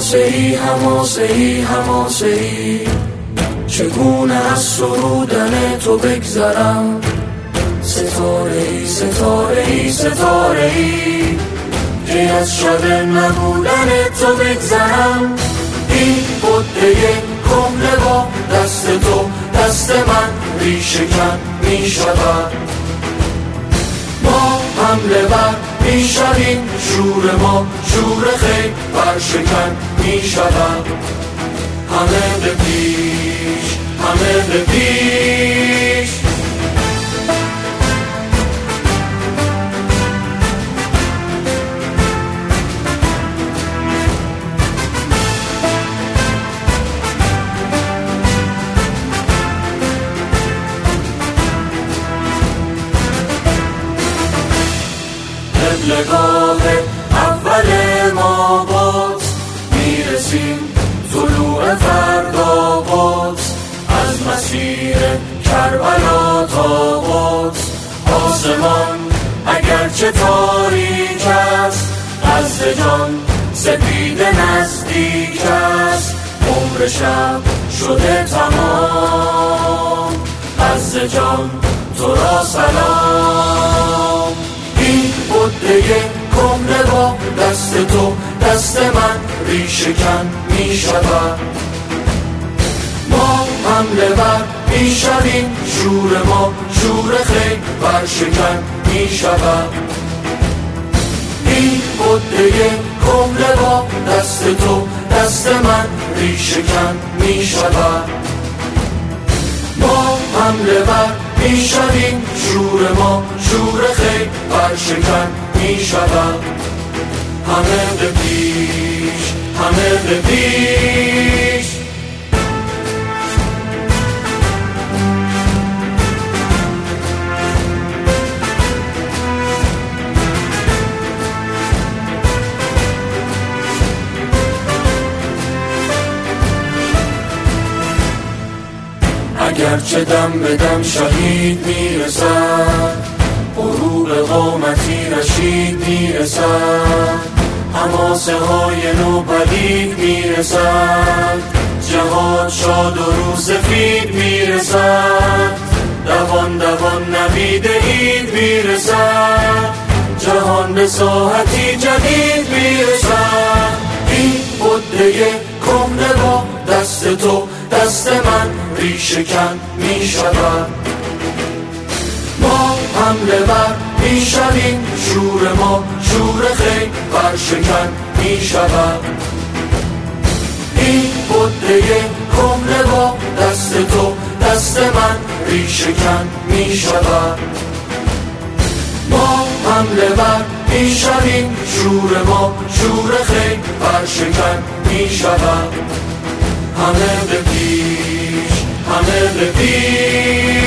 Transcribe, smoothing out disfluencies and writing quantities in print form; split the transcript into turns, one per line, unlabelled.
حماسه‌ای حماسه‌ای حماسه‌ای، چگونه از سرودن تو بگذرم؟ ستاره‌ای ستاره‌ای ستاره‌ای، که از شب نبودن تو بگذرم. این بوده کهنه با دست تو دست من ریشه کن می شود. ما حمله بر می شویم، شور ما شور خیل برشکن می شود. همه به پیش همه به پیش. قبلگاه اول ما باز میرسیم، طلوع فردا باز، از مسیر کربلا تا باز. آسمان اگرچه تاریک است، از جان سپید نزدیک است. عمر شب شده تمام، از جان تو را سلام. این بوده کهنه با دست تو دست من ریشه کن می شود. ما حمله بر می شویم، شور ما شور خیل برشکن می شود. این بوده کهنه با دست تو دست من ریشه کن می شود. ما حمله بر می شویم، شور ما شور خیل برشکن می شود. همه به پیش همه به پیش. اگرچه دم به دم شهید میرسد، غروب قامتی رشید میرسد. حماسه های نو پدید میرسد، جهان شاد و روسفید میرسد. دوان دوان نوید عید میرسد، جهان به ساحتی جدید میرسد. این بوده کهنه با دست تو دست من ریشه کن می شود. ما حمله بر می شویم، شور ما شور خیل برشکن می شود. این بوده کهنه با دست تو دست من ریشه کن می شود. ما حمله بر می شویم، شور ما شور خیل برشکن می شود. همه به پیش همه به پیش.